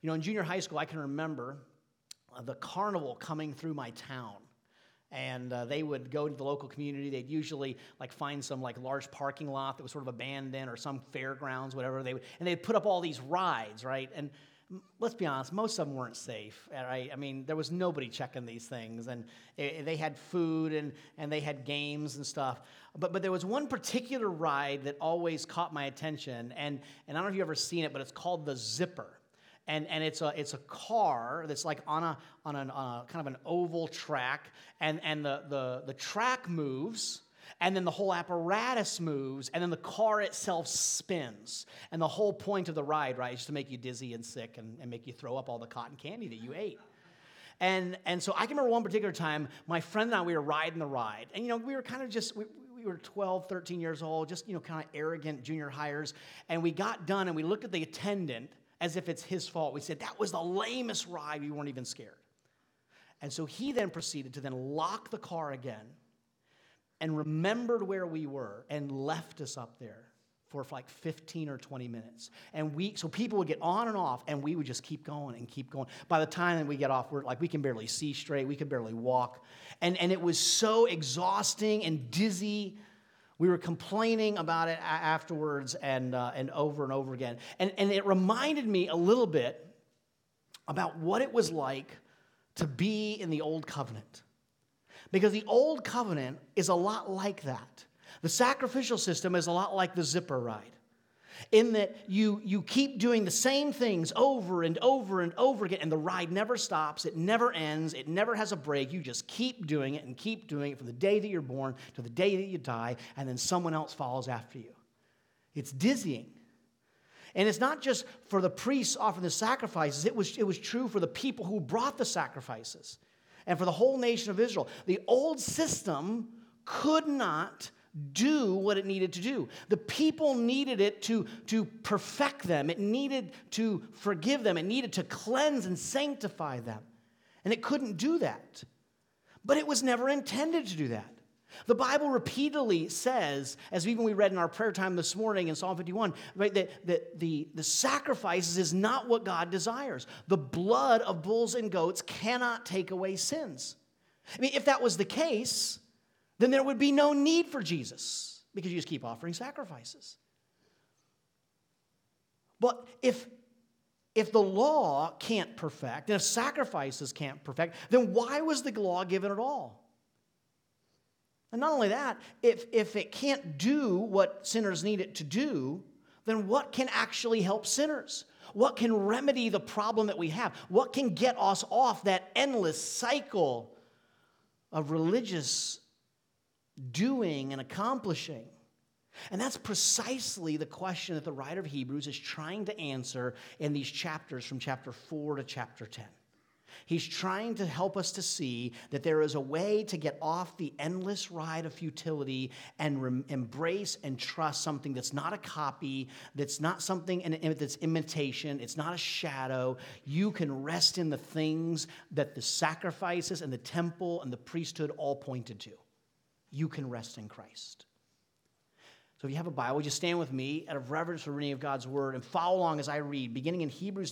In junior high school, I can remember the carnival coming through my town. And they would go to the local community. They'd usually find some large parking lot that was sort of abandoned or some fairgrounds, whatever. They'd put up all these rides, right? And let's be honest, most of them weren't safe, right? I mean, there was nobody checking these things. And they had food and they had games and stuff. But there was one particular ride that always caught my attention. And I don't know if you've ever seen it, but it's called the Zipper. And it's a car that's on a kind of an oval track, and the track moves, and then the whole apparatus moves, and then the car itself spins. And the whole point of the ride, right, is to make you dizzy and sick and make you throw up all the cotton candy that you ate. And so I can remember one particular time, my friend and I, we were riding the ride, and we were kind of just we were 12, 13 years old, just kind of arrogant junior hires, and we got done and we looked at the attendant as if it's his fault. We said, that was the lamest ride. We weren't even scared. And so he then proceeded to then lock the car again and remembered where we were and left us up there for 15 or 20 minutes. And so people would get on and off, and we would just keep going and keep going. By the time that we get off, we can barely see straight. We could barely walk. And it was so exhausting and dizzy. We were complaining about it afterwards and over again. And it reminded me a little bit about what it was like to be in the Old Covenant. Because the Old Covenant is a lot like that. The sacrificial system is a lot like the Zipper ride, in that you keep doing the same things over and over and over again, and the ride never stops, it never ends, it never has a break. You just keep doing it and keep doing it from the day that you're born to the day that you die, and then someone else follows after you. It's dizzying. And it's not just for the priests offering the sacrifices, it was true for the people who brought the sacrifices and for the whole nation of Israel. The old system could not do what it needed to do. The people needed it to perfect them. It needed to forgive them. It needed to cleanse and sanctify them. And it couldn't do that. But it was never intended to do that. The Bible repeatedly says, as even we read in our prayer time this morning in Psalm 51, right, that the sacrifices is not what God desires. The blood of bulls and goats cannot take away sins. I mean, if that was the case, then there would be no need for Jesus, because you just keep offering sacrifices. But if the law can't perfect, and if sacrifices can't perfect, then why was the law given at all? And not only that, if it can't do what sinners need it to do, then what can actually help sinners? What can remedy the problem that we have? What can get us off that endless cycle of religious doing and accomplishing? And that's precisely the question that the writer of Hebrews is trying to answer in these chapters from chapter 4 to chapter 10. He's trying to help us to see that there is a way to get off the endless ride of futility and embrace and trust something that's not a copy, that's not something that's imitation, it's not a shadow. You can rest in the things that the sacrifices and the temple and the priesthood all pointed to. You can rest in Christ. So if you have a Bible, just stand with me out of reverence for the reading of God's word and follow along as I read, beginning in Hebrews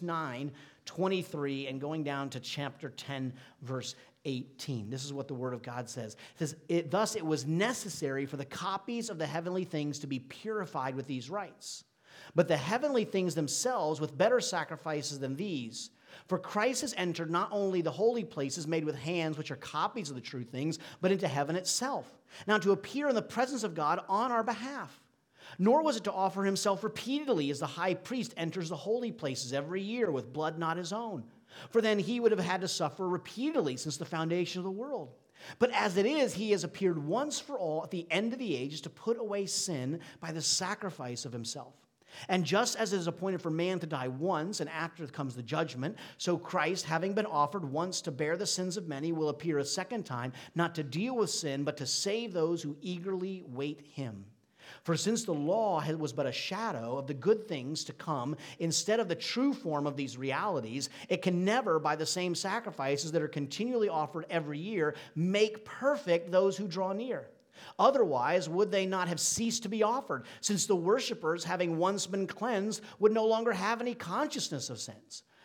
9:23 and going down to chapter 10, verse 18. This is what the word of God says. It says, thus it was necessary for the copies of the heavenly things to be purified with these rites, but the heavenly things themselves with better sacrifices than these. For Christ has entered not only the holy places made with hands, which are copies of the true things, but into heaven itself, now to appear in the presence of God on our behalf. Nor was it to offer himself repeatedly, as the high priest enters the holy places every year with blood not his own. For then he would have had to suffer repeatedly since the foundation of the world. But as it is, he has appeared once for all at the end of the ages to put away sin by the sacrifice of himself. And just as it is appointed for man to die once, and after comes the judgment, so Christ, having been offered once to bear the sins of many, will appear a second time, not to deal with sin, but to save those who eagerly wait him. For since the law was but a shadow of the good things to come, instead of the true form of these realities, it can never, by the same sacrifices that are continually offered every year, make perfect those who draw near. Otherwise, would they not have ceased to be offered, since the worshipers, having once been cleansed, would no longer have any consciousness of sins?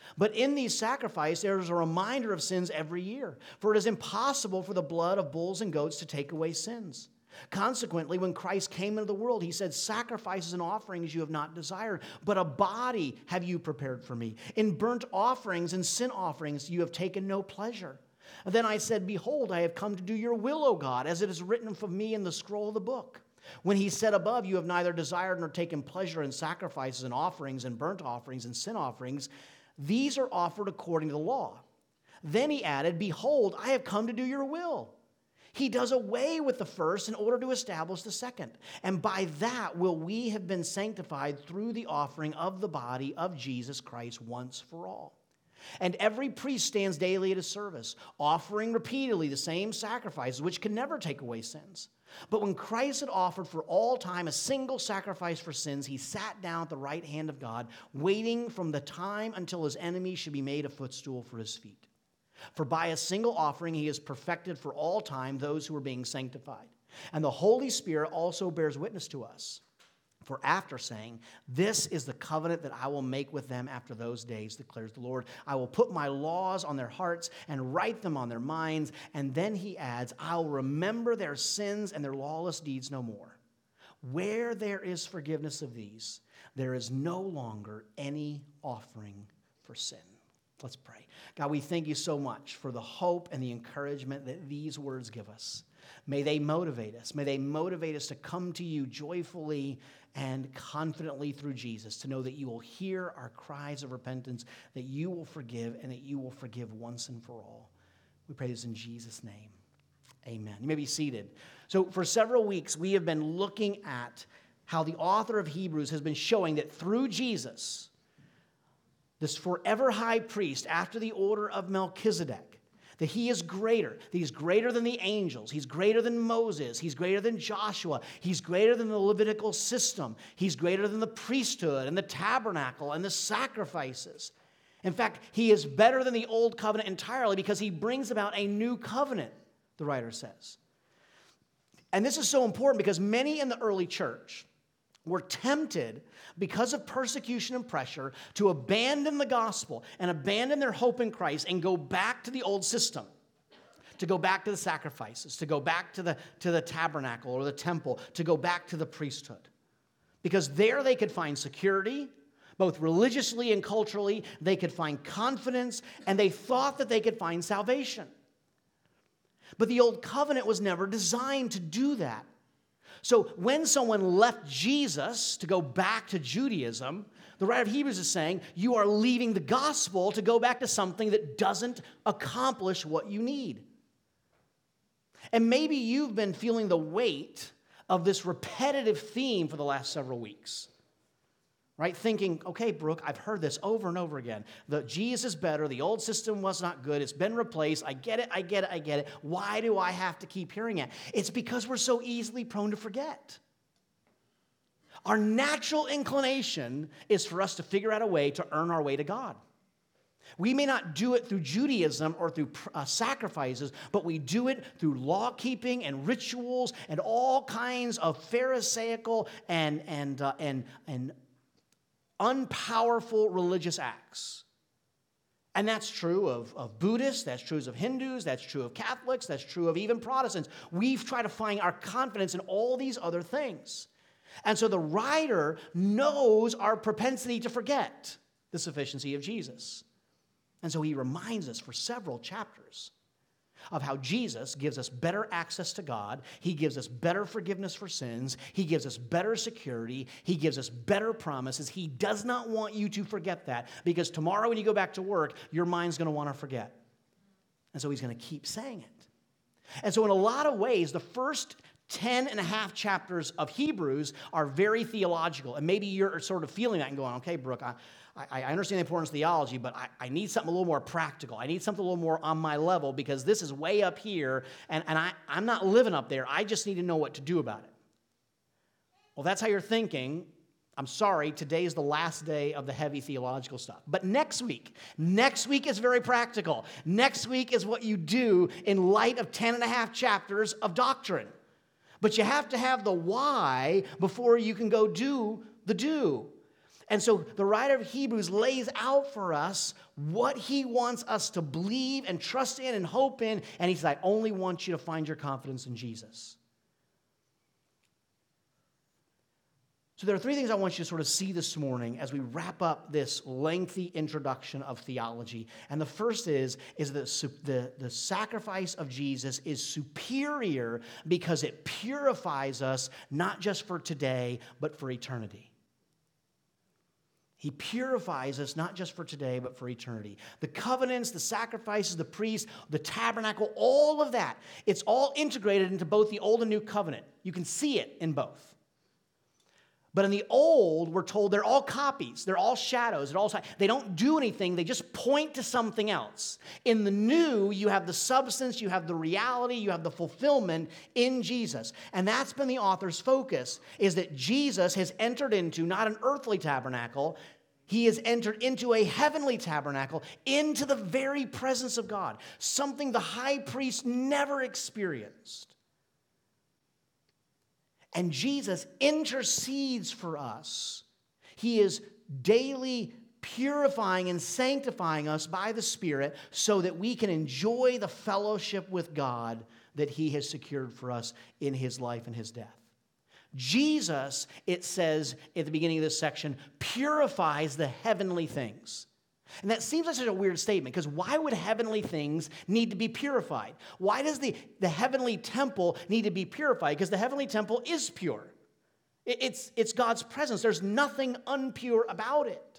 But in these sacrifices, there is a reminder of sins every year. For it is impossible for the blood of bulls and goats to take away sins. Consequently, when Christ came into the world, he said, sacrifices and offerings you have not desired, but a body have you prepared for me. In burnt offerings and sin offerings you have taken no pleasure. And then I said, behold, I have come to do your will, O God, as it is written for me in the scroll of the book. When he said above, you have neither desired nor taken pleasure in sacrifices and offerings and burnt offerings and sin offerings, these are offered according to the law. Then he added, behold, I have come to do your will. He does away with the first in order to establish the second. And by that will we have been sanctified through the offering of the body of Jesus Christ once for all. And every priest stands daily at his service, offering repeatedly the same sacrifices, which can never take away sins. But when Christ had offered for all time a single sacrifice for sins, he sat down at the right hand of God, waiting from the time until his enemies should be made a footstool for his feet. For by a single offering he has perfected for all time those who are being sanctified. And the Holy Spirit also bears witness to us. For after saying, this is the covenant that I will make with them after those days, declares the Lord. I will put my laws on their hearts and write them on their minds. And then he adds, I will remember their sins and their lawless deeds no more. Where there is forgiveness of these, there is no longer any offering for sin. Let's pray. God, we thank you so much for the hope and the encouragement that these words give us. May they motivate us. May they motivate us to come to you joyfully and confidently through Jesus, to know that you will hear our cries of repentance, that you will forgive, and that you will forgive once and for all. We pray this in Jesus' name. Amen. You may be seated. So for several weeks, we have been looking at how the author of Hebrews has been showing that through Jesus, this forever high priest after the order of Melchizedek, that he is greater, that he's greater than the angels, he's greater than Moses, he's greater than Joshua, he's greater than the Levitical system, he's greater than the priesthood and the tabernacle and the sacrifices. In fact, he is better than the old covenant entirely because he brings about a new covenant, the writer says. And this is so important because many in the early church were tempted because of persecution and pressure to abandon the gospel and abandon their hope in Christ and go back to the old system, to go back to the sacrifices, to go back to the tabernacle or the temple, to go back to the priesthood. Because there they could find security, both religiously and culturally. They could find confidence, and they thought that they could find salvation. But the old covenant was never designed to do that. So when someone left Jesus to go back to Judaism, the writer of Hebrews is saying, you are leaving the gospel to go back to something that doesn't accomplish what you need. And maybe you've been feeling the weight of this repetitive theme for the last several weeks. Right? Thinking, okay, Brooke, I've heard this over and over again. The Jesus is better. The old system was not good. It's been replaced. I get it. Why do I have to keep hearing it? It's because we're so easily prone to forget. Our natural inclination is for us to figure out a way to earn our way to God. We may not do it through Judaism or through sacrifices, but we do it through law-keeping and rituals and all kinds of Pharisaical and unpowerful religious acts. And that's true of Buddhists, that's true of Hindus, that's true of Catholics, that's true of even Protestants. We've tried to find our confidence in all these other things. And so the writer knows our propensity to forget the sufficiency of Jesus. And so he reminds us for several chapters of how Jesus gives us better access to God. He gives us better forgiveness for sins. He gives us better security. He gives us better promises. He does not want you to forget that, because tomorrow when you go back to work, your mind's going to want to forget. And so he's going to keep saying it. And so in a lot of ways, the first 10 and a half chapters of Hebrews are very theological. And maybe you're sort of feeling that and going, okay, Brooke, I understand the importance of theology, but I need something a little more practical. I need something a little more on my level, because this is way up here, and I'm not living up there. I just need to know what to do about it. Well, that's how you're thinking. I'm sorry, today is the last day of the heavy theological stuff. But next week is very practical. Next week is what you do in light of 10 and a half chapters of doctrine. But you have to have the why before you can go do the do. And so the writer of Hebrews lays out for us what he wants us to believe and trust in and hope in. And he says, I only want you to find your confidence in Jesus. So there are three things I want you to sort of see this morning as we wrap up this lengthy introduction of theology. And the first is that the sacrifice of Jesus is superior because it purifies us not just for today, but for eternity. He purifies us not just for today, but for eternity. The covenants, the sacrifices, the priests, the tabernacle, all of that, it's all integrated into both the Old and New Covenant. You can see it in both. But in the Old, we're told they're all copies. They're all shadows. They don't do anything. They just point to something else. In the New, you have the substance, you have the reality, you have the fulfillment in Jesus. And that's been the author's focus, is that Jesus has entered into not an earthly tabernacle, he has entered into a heavenly tabernacle, into the very presence of God, something the high priest never experienced. And Jesus intercedes for us. He is daily purifying and sanctifying us by the Spirit so that we can enjoy the fellowship with God that he has secured for us in his life and his death. Jesus, it says at the beginning of this section, purifies the heavenly things. And that seems like such a weird statement, because why would heavenly things need to be purified? Why does the heavenly temple need to be purified? Because the heavenly temple is pure. It's God's presence. There's nothing impure about it.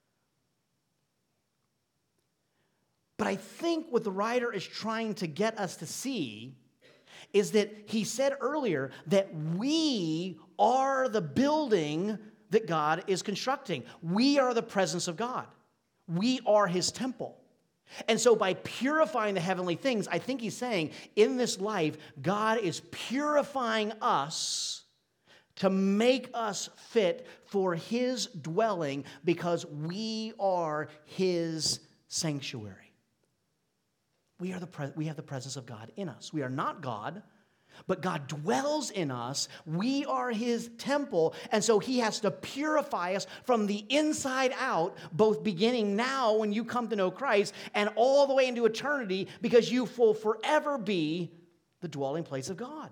But I think what the writer is trying to get us to see is that he said earlier that we are the building that God is constructing. We are the presence of God. We are his temple. And so by purifying the heavenly things, I think he's saying in this life, God is purifying us to make us fit for his dwelling because we are his sanctuary. We have the presence of God in us. We are not God, but God dwells in us. We are his temple, and so he has to purify us from the inside out, both beginning now when you come to know Christ and all the way into eternity, because you will forever be the dwelling place of God.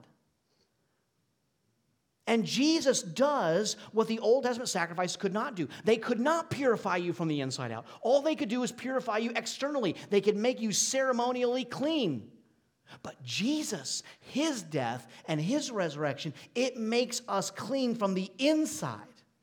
And Jesus does what the Old Testament sacrifices could not do. They could not purify you from the inside out. All they could do is purify you externally. They could make you ceremonially clean. But Jesus, his death and his resurrection, it makes us clean from the inside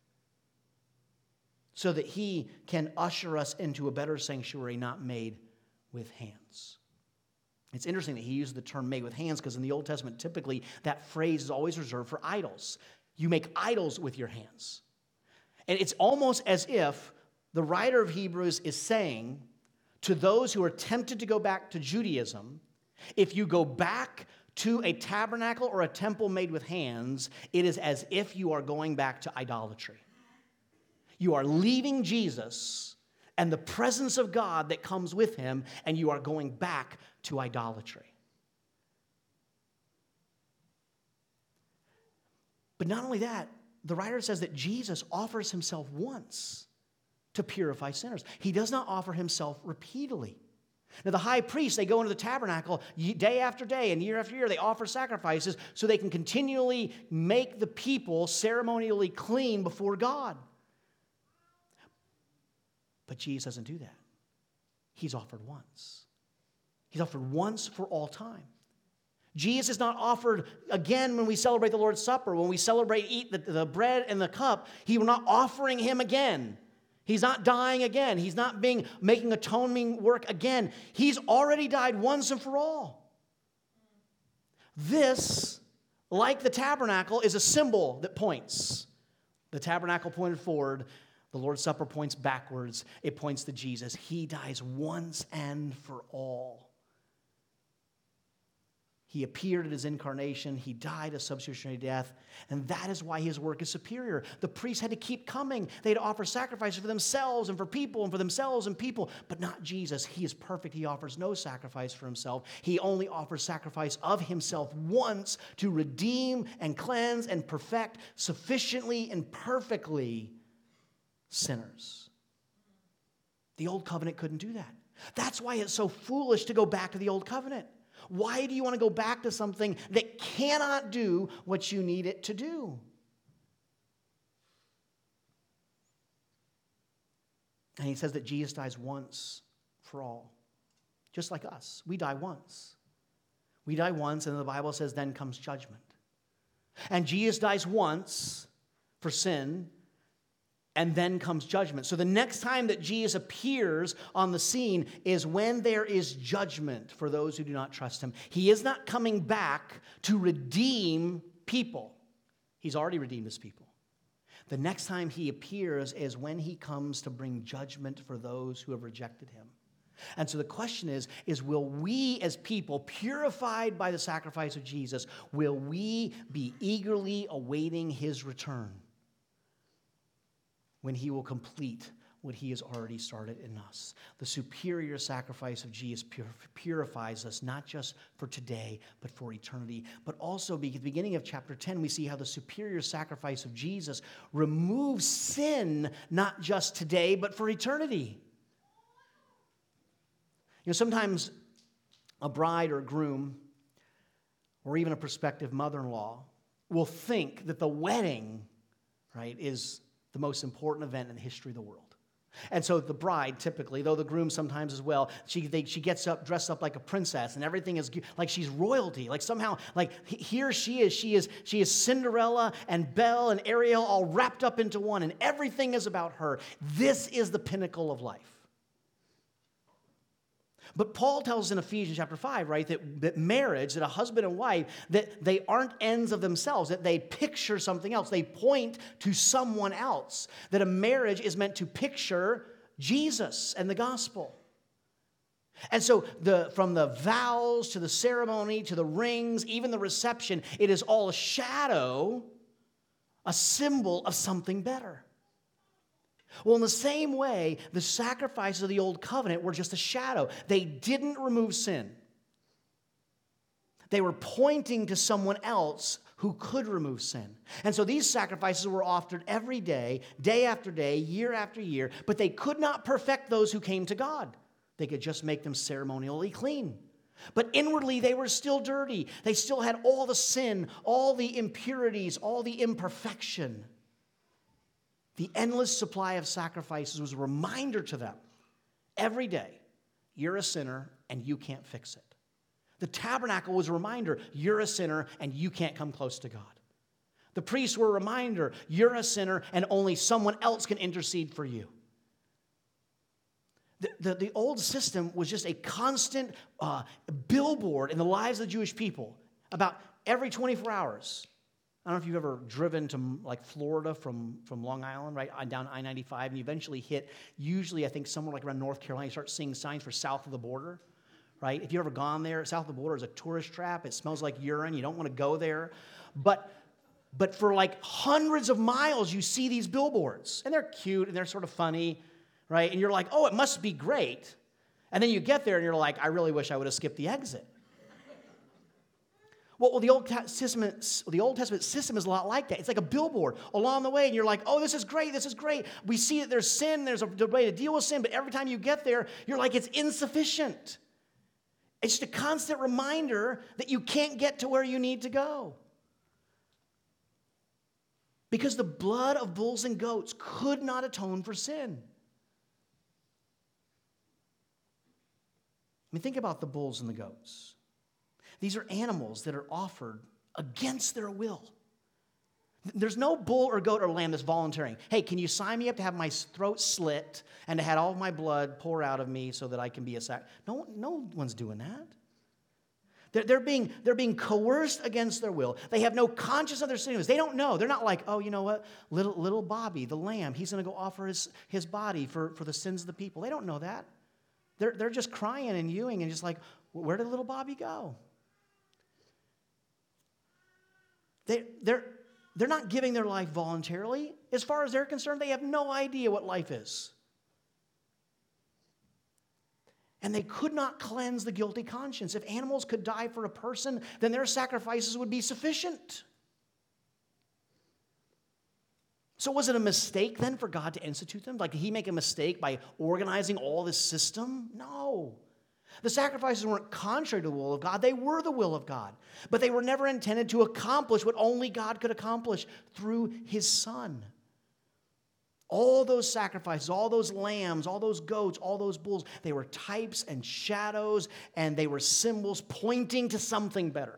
so that he can usher us into a better sanctuary not made with hands. It's interesting that he used the term made with hands because in the Old Testament, typically that phrase is always reserved for idols. You make idols with your hands. And it's almost as if the writer of Hebrews is saying to those who are tempted to go back to Judaism, if you go back to a tabernacle or a temple made with hands, it is as if you are going back to idolatry. You are leaving Jesus and the presence of God that comes with him, and you are going back to idolatry. But not only that, the writer says that Jesus offers himself once to purify sinners. He does not offer himself repeatedly. Now, the high priests, they go into the tabernacle day after day and year after year. They offer sacrifices so they can continually make the people ceremonially clean before God. But Jesus doesn't do that. He's offered once. He's offered once for all time. Jesus is not offered again when we celebrate the Lord's Supper, when we eat the bread and the cup. We're not offering him again. He's not dying again. He's not making atoning work again. He's already died once and for all. This, like the tabernacle, is a symbol that points. The tabernacle pointed forward. The Lord's Supper points backwards. It points to Jesus. He dies once and for all. He appeared at his incarnation. He died a substitutionary death. And that is why his work is superior. The priests had to keep coming. They had to offer sacrifices for themselves and for people and for themselves and people. But not Jesus. He is perfect. He offers no sacrifice for himself. He only offers sacrifice of himself once to redeem and cleanse and perfect sufficiently and perfectly sinners. The old covenant couldn't do that. That's why it's so foolish to go back to the old covenant. Why do you want to go back to something that cannot do what you need it to do? And he says that Jesus dies once for all, just like us. We die once. We die once, and the Bible says then comes judgment. And Jesus dies once for sin, and then comes judgment. So the next time that Jesus appears on the scene is when there is judgment for those who do not trust him. He is not coming back to redeem people. He's already redeemed his people. The next time he appears is when he comes to bring judgment for those who have rejected him. And so the question is will we as people, purified by the sacrifice of Jesus, will we be eagerly awaiting his return when he will complete what he has already started in us? The superior sacrifice of Jesus purifies us not just for today, but for eternity. But also, at the beginning of chapter 10, we see how the superior sacrifice of Jesus removes sin not just today, but for eternity. You know, sometimes a bride or groom, or even a prospective mother-in-law, will think that the wedding, right, is the most important event in the history of the world. And so the bride, typically, though the groom sometimes as well, she gets up, dressed up like a princess, and everything is like she's royalty. Like somehow, like here she is Cinderella and Belle and Ariel all wrapped up into one, and everything is about her. This is the pinnacle of life. But Paul tells us in Ephesians chapter 5, right, that marriage, that a husband and wife, that they aren't ends of themselves, that they picture something else. They point to someone else. That a marriage is meant to picture Jesus and the gospel. And so from the vows to the ceremony to the rings, even the reception, it is all a shadow, a symbol of something better. Well, in the same way, the sacrifices of the old covenant were just a shadow. They didn't remove sin. They were pointing to someone else who could remove sin. And so these sacrifices were offered every day after day, year after year, but they could not perfect those who came to God. They could just make them ceremonially clean. But inwardly, they were still dirty. They still had all the sin, all the impurities, all the imperfection. The endless supply of sacrifices was a reminder to them every day, you're a sinner and you can't fix it. The tabernacle was a reminder, you're a sinner and you can't come close to God. The priests were a reminder, you're a sinner and only someone else can intercede for you. The old system was just a constant billboard in the lives of the Jewish people about every 24 hours. I don't know if you've ever driven to like Florida from Long Island, right, down I-95, and you eventually hit, usually I think somewhere like around North Carolina, you start seeing signs for south of the border, right? If you've ever gone there, south of the border is a tourist trap. It smells like urine. You don't want to go there. But for like hundreds of miles, you see these billboards, and they're cute, and they're sort of funny, right? And you're like, oh, it must be great. And then you get there, and you're like, I really wish I would have skipped the exit. Well, the Old Testament system is a lot like that. It's like a billboard along the way, and you're like, oh, this is great, this is great. We see that there's sin, there's a way to deal with sin, but every time you get there, you're like, it's insufficient. It's just a constant reminder that you can't get to where you need to go. Because the blood of bulls and goats could not atone for sin. I mean, think about the bulls and the goats. These are animals that are offered against their will. There's no bull or goat or lamb that's volunteering. Hey, can you sign me up to have my throat slit and to have all of my blood pour out of me so that I can be a sacrifice? No one's doing that. They're being coerced against their will. They have no conscience of their sins. They don't know. They're not like, oh, you know what? Little Bobby, the lamb, he's going to go offer his body for the sins of the people. They don't know that. They're just crying and hewing and just like, where did little Bobby go? They're not giving their life voluntarily. As far as they're concerned, they have no idea what life is. And they could not cleanse the guilty conscience. If animals could die for a person, then their sacrifices would be sufficient. So was it a mistake then for God to institute them? Like, did he make a mistake by organizing all this system? No. The sacrifices weren't contrary to the will of God. They were the will of God. But they were never intended to accomplish what only God could accomplish through his Son. All those sacrifices, all those lambs, all those goats, all those bulls, they were types and shadows, and they were symbols pointing to something better.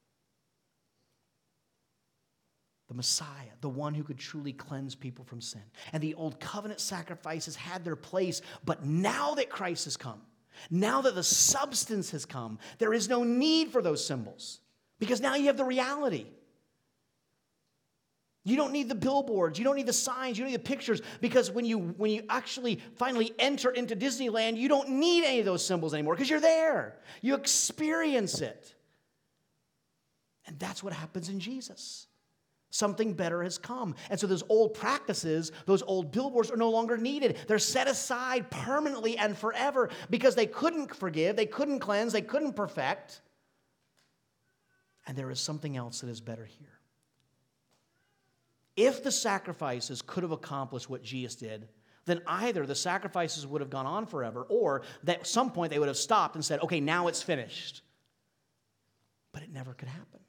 The Messiah, the one who could truly cleanse people from sin. And the old covenant sacrifices had their place, but now that Christ has come, now that the substance has come, there is no need for those symbols, because now you have the reality. You don't need the billboards, you don't need the signs, you don't need the pictures, because when you actually finally enter into Disneyland, you don't need any of those symbols anymore, because you're there. You experience it. And that's what happens in Jesus. Something better has come. And so those old practices, those old billboards are no longer needed. They're set aside permanently and forever because they couldn't forgive, they couldn't cleanse, they couldn't perfect. And there is something else that is better here. If the sacrifices could have accomplished what Jesus did, then either the sacrifices would have gone on forever, or at some point they would have stopped and said, okay, now it's finished. But it never could happen.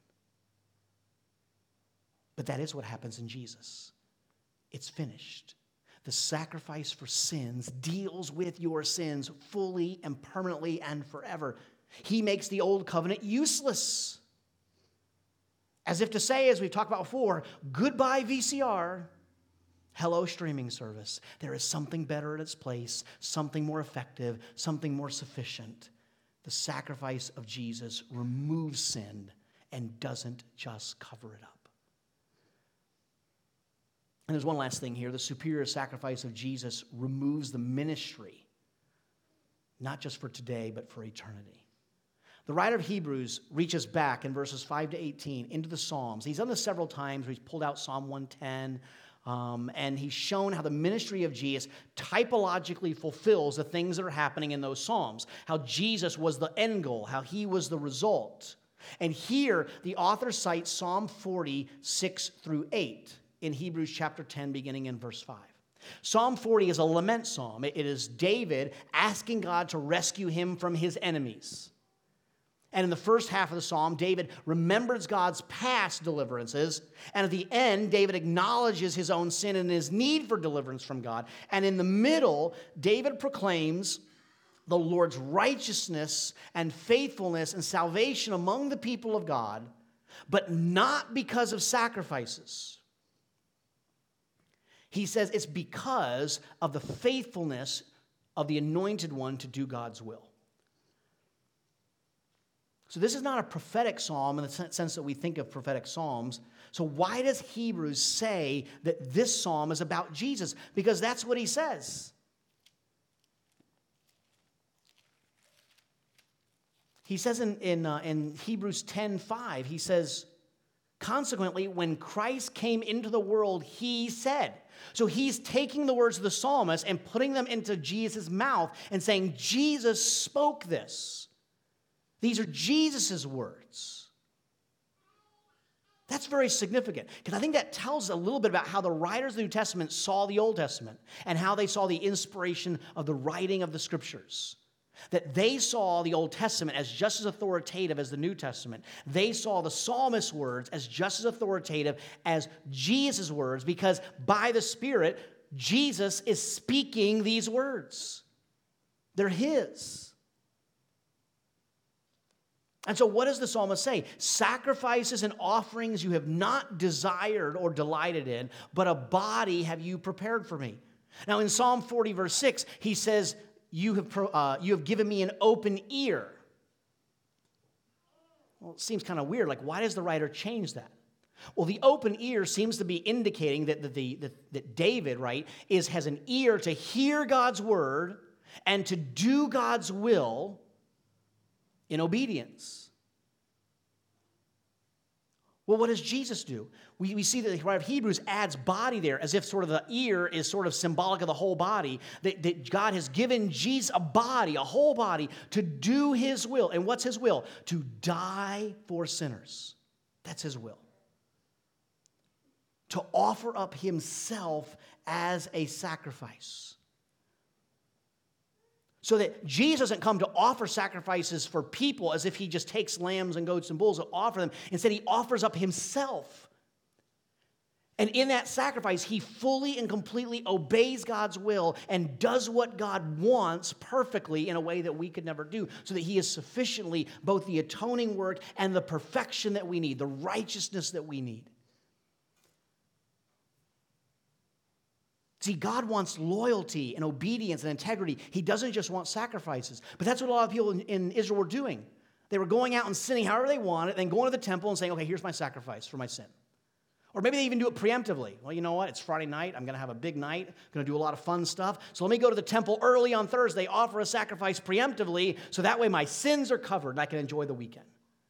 But that is what happens in Jesus. It's finished. The sacrifice for sins deals with your sins fully and permanently and forever. He makes the old covenant useless. As if to say, as we've talked about before, goodbye VCR, hello streaming service. There is something better in its place, something more effective, something more sufficient. The sacrifice of Jesus removes sin and doesn't just cover it up. And there's one last thing here. The superior sacrifice of Jesus removes the ministry, not just for today, but for eternity. The writer of Hebrews reaches back in verses 5 to 18 into the Psalms. He's done this several times. He's pulled out Psalm 110, and he's shown how the ministry of Jesus typologically fulfills the things that are happening in those Psalms, how Jesus was the end goal, how he was the result. And here, the author cites Psalm 40, 6 through 8 in Hebrews chapter 10, beginning in verse 5. Psalm 40 is a lament psalm. It is David asking God to rescue him from his enemies. And in the first half of the psalm, David remembers God's past deliverances. And at the end, David acknowledges his own sin and his need for deliverance from God. And in the middle, David proclaims the Lord's righteousness and faithfulness and salvation among the people of God, but not because of sacrifices. He says it's because of the faithfulness of the anointed one to do God's will. So this is not a prophetic psalm in the sense that we think of prophetic psalms. So why does Hebrews say that this psalm is about Jesus? Because that's what he says. He says in Hebrews 10:5, he says, consequently, when Christ came into the world, he said. So he's taking the words of the psalmist and putting them into Jesus' mouth and saying, Jesus spoke this. These are Jesus' words. That's very significant, because I think that tells a little bit about how the writers of the New Testament saw the Old Testament and how they saw the inspiration of the writing of the Scriptures. That they saw the Old Testament as just as authoritative as the New Testament. They saw the psalmist's words as just as authoritative as Jesus' words, because by the Spirit, Jesus is speaking these words. They're his. And so what does the psalmist say? Sacrifices and offerings you have not desired or delighted in, but a body have you prepared for me. Now in Psalm 40 verse 6, he says, you have given me an open ear. Well, it seems kind of weird. Like, why does the writer change that? Well, the open ear seems to be indicating that David, right, has an ear to hear God's word and to do God's will in obedience. Well, what does Jesus do? We see that the writer of Hebrews adds body there, as if sort of the ear is sort of symbolic of the whole body, that God has given Jesus a body, a whole body, to do his will. And what's his will? To die for sinners. That's his will. to offer up himself as a sacrifice. So that Jesus doesn't come to offer sacrifices for people as if he just takes lambs and goats and bulls and offer them. Instead, he offers up himself. And in that sacrifice, he fully and completely obeys God's will and does what God wants perfectly in a way that we could never do, so that he is sufficiently both the atoning work and the perfection that we need, the righteousness that we need. See, God wants loyalty and obedience and integrity. He doesn't just want sacrifices. But that's what a lot of people in Israel were doing. They were going out and sinning however they wanted, then going to the temple and saying, okay, here's my sacrifice for my sin. Or maybe they even do it preemptively. Well, you know what? It's Friday night. I'm going to have a big night. I'm going to do a lot of fun stuff. So let me go to the temple early on Thursday, offer a sacrifice preemptively, so that way my sins are covered and I can enjoy the weekend.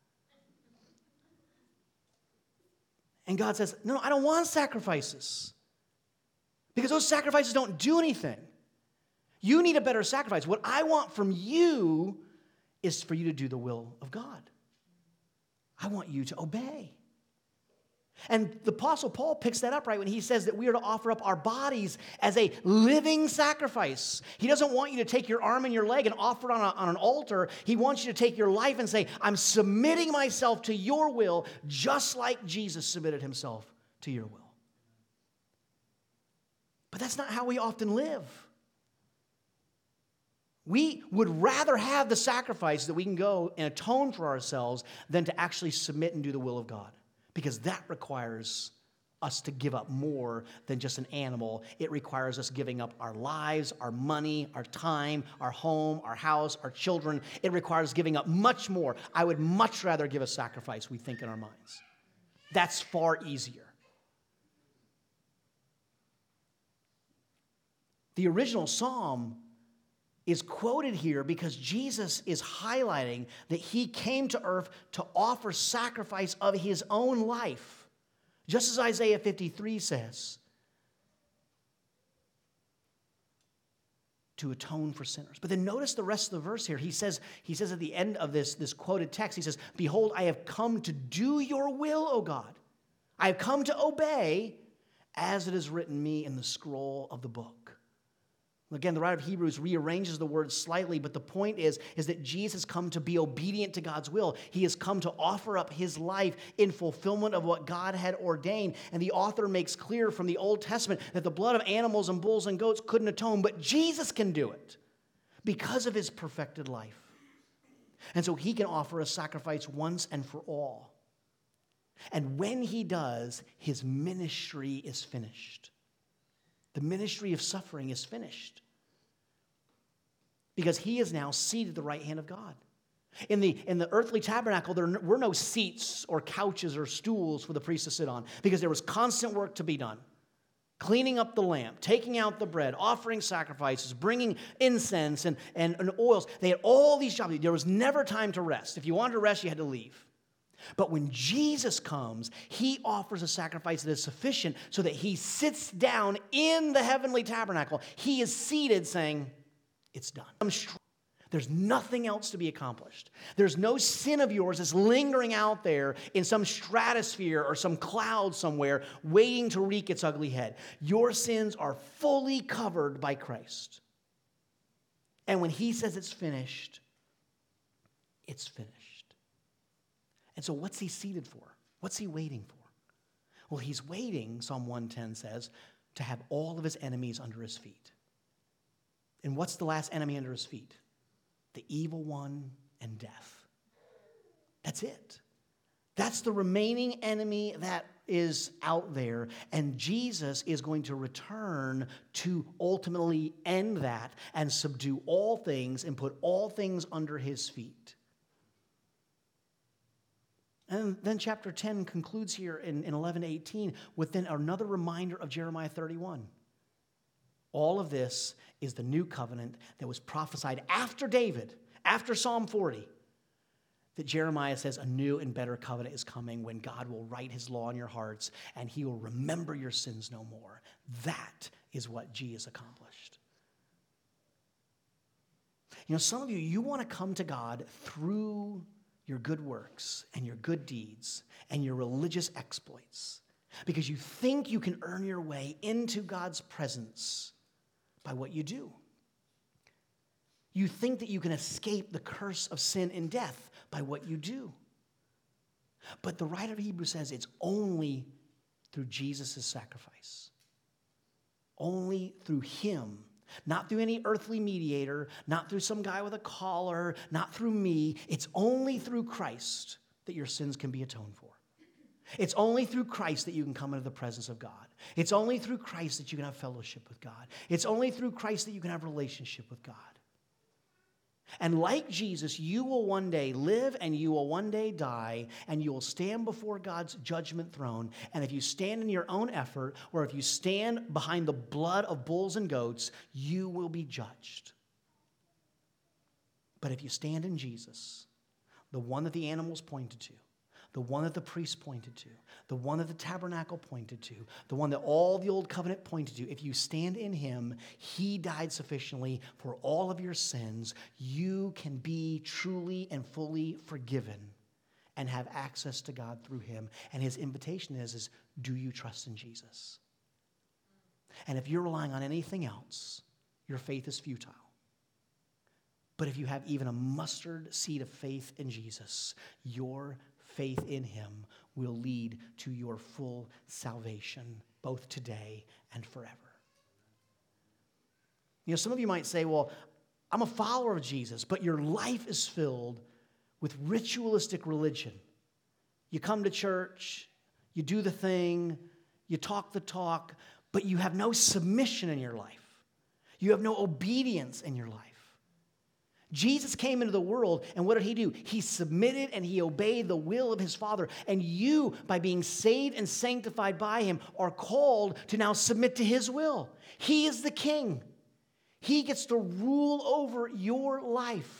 And God says, no, I don't want sacrifices. Because those sacrifices don't do anything. You need a better sacrifice. What I want from you is for you to do the will of God. I want you to obey. And the Apostle Paul picks that up right when he says that we are to offer up our bodies as a living sacrifice. He doesn't want you to take your arm and your leg and offer it on an altar. He wants you to take your life and say, I'm submitting myself to your will, just like Jesus submitted himself to your will. But that's not how we often live. We would rather have the sacrifice that we can go and atone for ourselves than to actually submit and do the will of God. Because that requires us to give up more than just an animal. It requires us giving up our lives, our money, our time, our home, our house, our children. It requires giving up much more. I would much rather give a sacrifice, we think in our minds. That's far easier. The original psalm is quoted here because Jesus is highlighting that he came to earth to offer sacrifice of his own life. Just as Isaiah 53 says, to atone for sinners. But then notice the rest of the verse here. He says at the end of this quoted text, he says, behold, I have come to do your will, O God. I have come to obey as it is written me in the scroll of the book. Again, the writer of Hebrews rearranges the words slightly, but the point is that Jesus come to be obedient to God's will. He has come to offer up his life in fulfillment of what God had ordained. And the author makes clear from the Old Testament that the blood of animals and bulls and goats couldn't atone, but Jesus can do it because of his perfected life. And so he can offer a sacrifice once and for all. And when he does, his ministry is finished. The ministry of suffering is finished. Because he is now seated at the right hand of God. In the earthly tabernacle, there were no seats or couches or stools for the priests to sit on, because there was constant work to be done. Cleaning up the lamp, taking out the bread, offering sacrifices, bringing incense and oils. They had all these jobs. There was never time to rest. If you wanted to rest, you had to leave. But when Jesus comes, he offers a sacrifice that is sufficient so that he sits down in the heavenly tabernacle. He is seated saying, it's done. There's nothing else to be accomplished. There's no sin of yours that's lingering out there in some stratosphere or some cloud somewhere waiting to wreak its ugly head. Your sins are fully covered by Christ. And when he says it's finished, it's finished. And so what's he seated for? What's he waiting for? Well, he's waiting, Psalm 110 says, to have all of his enemies under his feet. And what's the last enemy under his feet? The evil one and death. That's it. That's the remaining enemy that is out there. And Jesus is going to return to ultimately end that and subdue all things and put all things under his feet. And then chapter 10 concludes here in 11:18 with then another reminder of Jeremiah 31. All of this is the new covenant that was prophesied after David, after Psalm 40, that Jeremiah says a new and better covenant is coming when God will write his law in your hearts and he will remember your sins no more. That is what Jesus accomplished. You know, some of you want to come to God through your good works and your good deeds and your religious exploits. because you think you can earn your way into God's presence by what you do. You think that you can escape the curse of sin and death by what you do. But the writer of Hebrews says it's only through Jesus' sacrifice. Only through him. Not through any earthly mediator, not through some guy with a collar, not through me. It's only through Christ that your sins can be atoned for. It's only through Christ that you can come into the presence of God. It's only through Christ that you can have fellowship with God. It's only through Christ that you can have relationship with God. And like Jesus, you will one day live and you will one day die, and you will stand before God's judgment throne. And if you stand in your own effort, or if you stand behind the blood of bulls and goats, you will be judged. But if you stand in Jesus, the one that the animals pointed to, the one that the priests pointed to, the one that the tabernacle pointed to, the one that all the old covenant pointed to, if you stand in him, he died sufficiently for all of your sins. You can be truly and fully forgiven and have access to God through him. And his invitation is do you trust in Jesus? And if you're relying on anything else, your faith is futile. But if you have even a mustard seed of faith in Jesus, your faith in him will lead to your full salvation, both today and forever. You know, some of you might say, well, I'm a follower of Jesus, but your life is filled with ritualistic religion. You come to church, you do the thing, you talk the talk, but you have no submission in your life. You have no obedience in your life. Jesus came into the world, and what did he do? He submitted and he obeyed the will of his Father. And you, by being saved and sanctified by him, are called to now submit to his will. He is the king. He gets to rule over your life.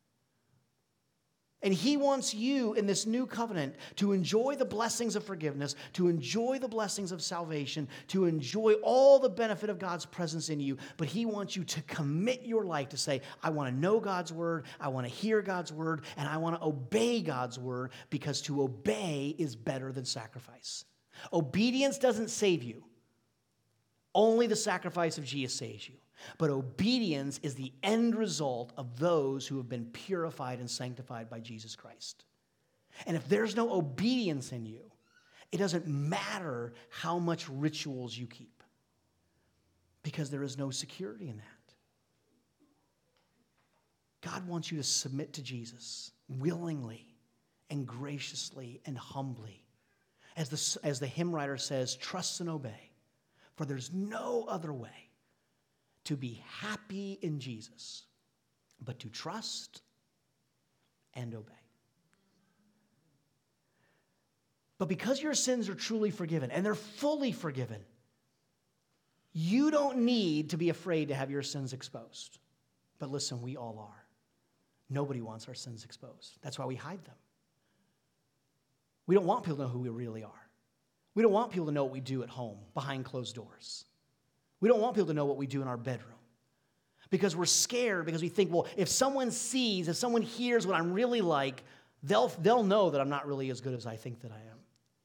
And he wants you in this new covenant to enjoy the blessings of forgiveness, to enjoy the blessings of salvation, to enjoy all the benefit of God's presence in you. But he wants you to commit your life to say, I want to know God's word, I want to hear God's word, and I want to obey God's word, because to obey is better than sacrifice. Obedience doesn't save you. Only the sacrifice of Jesus saves you. But obedience is the end result of those who have been purified and sanctified by Jesus Christ. And if there's no obedience in you, it doesn't matter how much rituals you keep, because there is no security in that. God wants you to submit to Jesus willingly and graciously and humbly. As the hymn writer says, trust and obey, for there's no other way to be happy in Jesus, but to trust and obey. But because your sins are truly forgiven, and they're fully forgiven, you don't need to be afraid to have your sins exposed. But listen, we all are. Nobody wants our sins exposed. That's why we hide them. We don't want people to know who we really are. We don't want people to know what we do at home behind closed doors. We don't want people to know what we do in our bedroom, because we're scared, because we think, well, if someone sees, if someone hears what I'm really like, they'll know that I'm not really as good as I think that I am.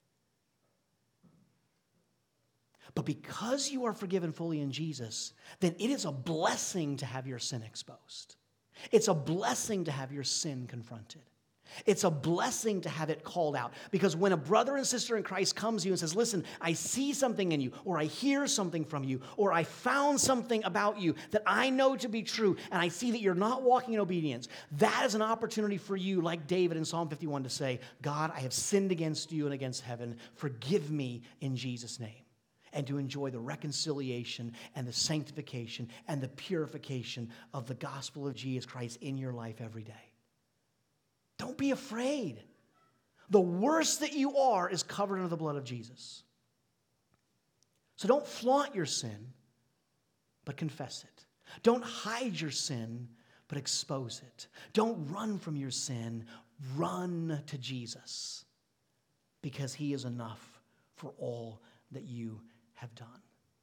But because you are forgiven fully in Jesus, then it is a blessing to have your sin exposed. It's a blessing to have your sin confronted. It's a blessing to have it called out. Because when a brother and sister in Christ comes to you and says, listen, I see something in you, or I hear something from you, or I found something about you that I know to be true, and I see that you're not walking in obedience, that is an opportunity for you, like David in Psalm 51, to say, God, I have sinned against you and against heaven. Forgive me in Jesus' name. And to enjoy the reconciliation and the sanctification and the purification of the gospel of Jesus Christ in your life every day. Don't be afraid. The worst that you are is covered under the blood of Jesus. So don't flaunt your sin, but confess it. Don't hide your sin, but expose it. Don't run from your sin. Run to Jesus, because he is enough for all that you have done.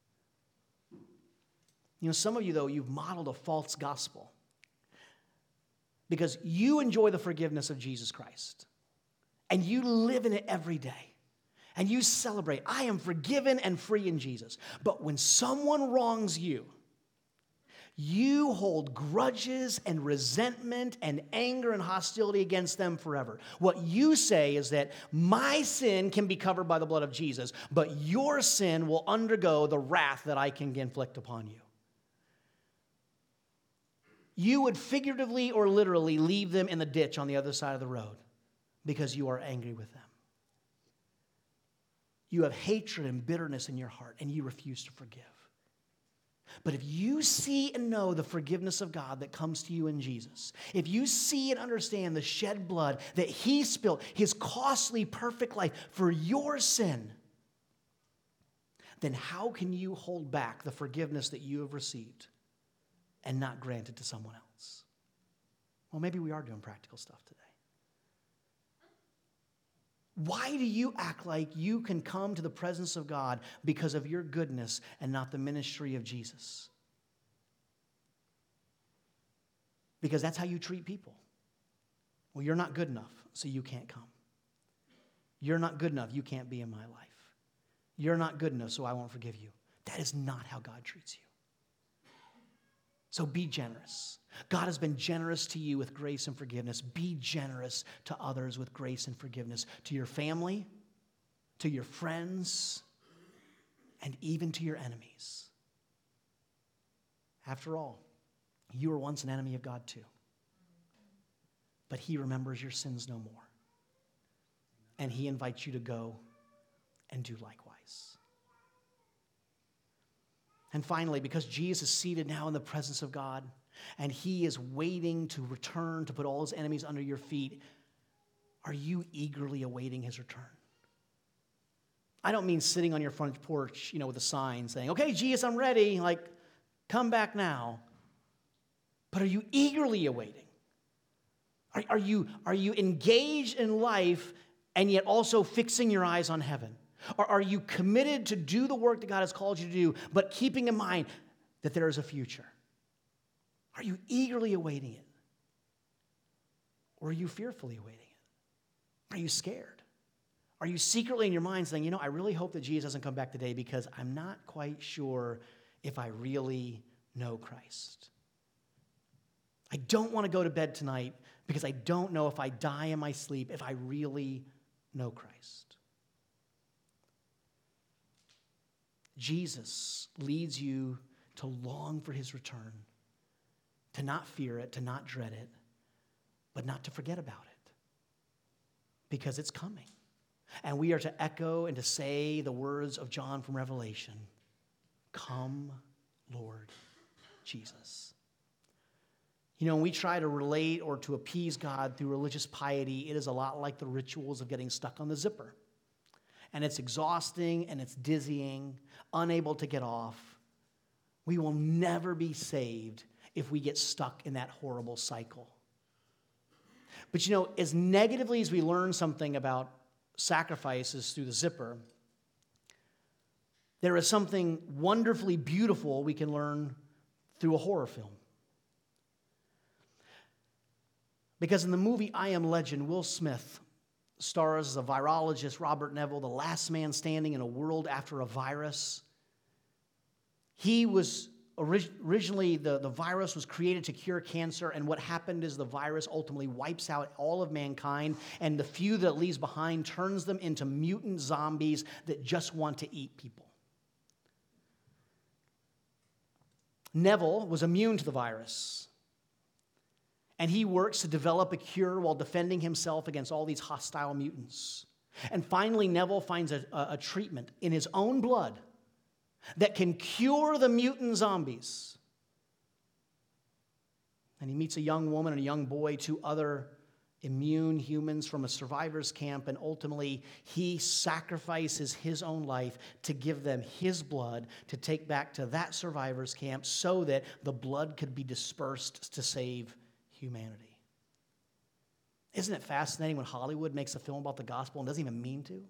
You know, some of you, though, you've modeled a false gospel, because you enjoy the forgiveness of Jesus Christ, and you live in it every day. and you celebrate, I am forgiven and free in Jesus. But when someone wrongs you, you hold grudges and resentment and anger and hostility against them forever. What you say is that my sin can be covered by the blood of Jesus, but your sin will undergo the wrath that I can inflict upon you. You would figuratively or literally leave them in the ditch on the other side of the road because you are angry with them. You have hatred and bitterness in your heart, and you refuse to forgive. But if you see and know the forgiveness of God that comes to you in Jesus, if you see and understand the shed blood that he spilled, his costly, perfect life for your sin, then how can you hold back the forgiveness that you have received and not grant it to someone else? Well, maybe we are doing practical stuff today. Why do you act like you can come to the presence of God because of your goodness and not the ministry of Jesus? Because that's how you treat people. Well, you're not good enough, so you can't come. You're not good enough, you can't be in my life. You're not good enough, so I won't forgive you. That is not how God treats you. So be generous. God has been generous to you with grace and forgiveness. Be generous to others with grace and forgiveness. To your family, to your friends, and even to your enemies. After all, you were once an enemy of God too. But he remembers your sins no more. And he invites you to go and do likewise. And finally, because Jesus is seated now in the presence of God, and he is waiting to return to put all his enemies under your feet, are you eagerly awaiting his return? I don't mean sitting on your front porch, with a sign saying, okay, Jesus, I'm ready, come back now. But are you eagerly awaiting? Are you engaged in life and yet also fixing your eyes on heaven? Or are you committed to do the work that God has called you to do, but keeping in mind that there is a future? Are you eagerly awaiting it? Or are you fearfully awaiting it? Are you scared? Are you secretly in your mind saying, I really hope that Jesus doesn't come back today because I'm not quite sure if I really know Christ. I don't want to go to bed tonight because I don't know if I die in my sleep if I really know Christ. Jesus leads you to long for his return, to not fear it, to not dread it, but not to forget about it, because it's coming. And we are to echo and to say the words of John from Revelation, "Come, Lord Jesus." When we try to relate or to appease God through religious piety, it is a lot like the rituals of getting stuck on the zipper. And it's exhausting and it's dizzying, unable to get off. We will never be saved if we get stuck in that horrible cycle. But as negatively as we learn something about sacrifices through the zipper, there is something wonderfully beautiful we can learn through a horror film. Because in the movie I Am Legend, Will Smith stars as a virologist, Robert Neville, the last man standing in a world after a virus. He was originally, the virus was created to cure cancer, and what happened is the virus ultimately wipes out all of mankind, and the few that it leaves behind turns them into mutant zombies that just want to eat people. Neville was immune to the virus, and he works to develop a cure while defending himself against all these hostile mutants. And finally, Neville finds a treatment in his own blood that can cure the mutant zombies. And he meets a young woman and a young boy, two other immune humans from a survivor's camp, and ultimately he sacrifices his own life to give them his blood to take back to that survivor's camp so that the blood could be dispersed to save humanity. Isn't it fascinating when Hollywood makes a film about the gospel and doesn't even mean to?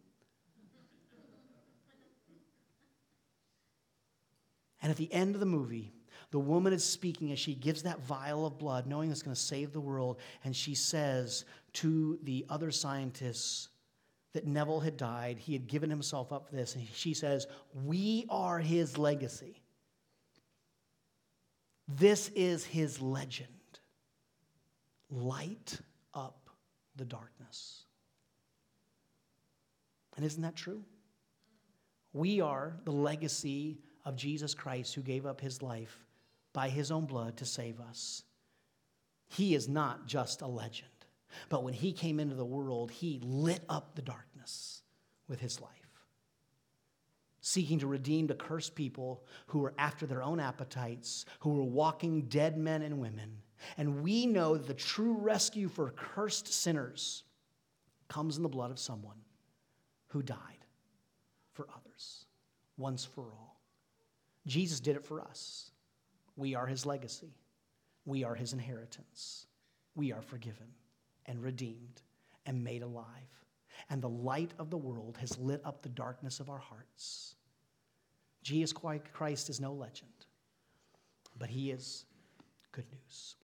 And at the end of the movie, the woman is speaking as she gives that vial of blood, knowing it's going to save the world, and she says to the other scientists, that Neville had died. He had given himself up for this. And she says, we are his legacy. This is his legend. Light up the darkness. And isn't that true? We are the legacy of Jesus Christ, who gave up his life by his own blood to save us. He is not just a legend, but when he came into the world, he lit up the darkness with his life, seeking to redeem the cursed people who were after their own appetites, who were walking dead men and women. And we know that the true rescue for cursed sinners comes in the blood of someone who died for others, once for all. Jesus did it for us. We are his legacy. We are his inheritance. We are forgiven and redeemed and made alive. And the light of the world has lit up the darkness of our hearts. Jesus Christ is no legend, but he is good news.